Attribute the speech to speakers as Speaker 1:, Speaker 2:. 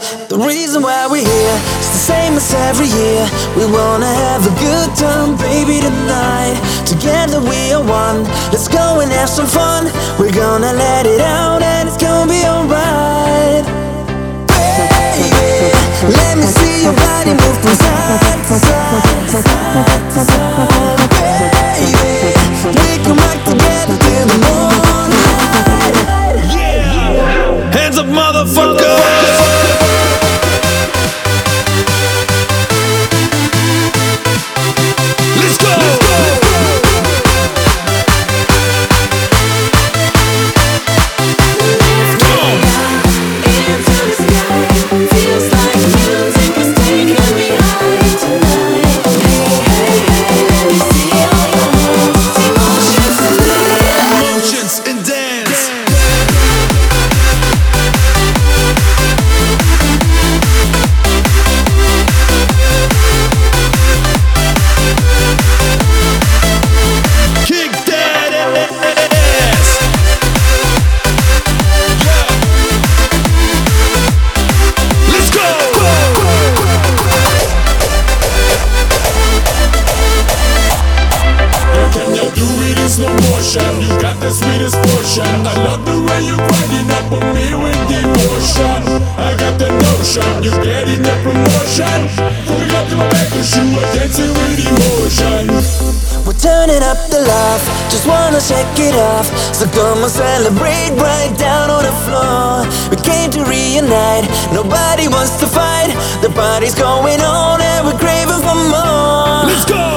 Speaker 1: The reason why we're here is the same as every year. We wanna have a good time, baby, tonight. Together we are one. Let's go and have some fun. We're gonna let it out and it's gonna be alright. Baby, let me see your body move from side to side. Baby, we can rock together till the morning.
Speaker 2: Yeah! Hands up, motherfucker! Let's go! You got the sweetest portion. I love the way you're grinding up on me with devotion. I got the notion, you're getting the promotion. Pulling up to my back cause you are dancing with emotion.
Speaker 1: We're turning up the love, just wanna shake it off. So come and celebrate right down on the floor. We came to reunite, nobody wants to fight. The party's going on and we're craving for more.
Speaker 2: Let's go!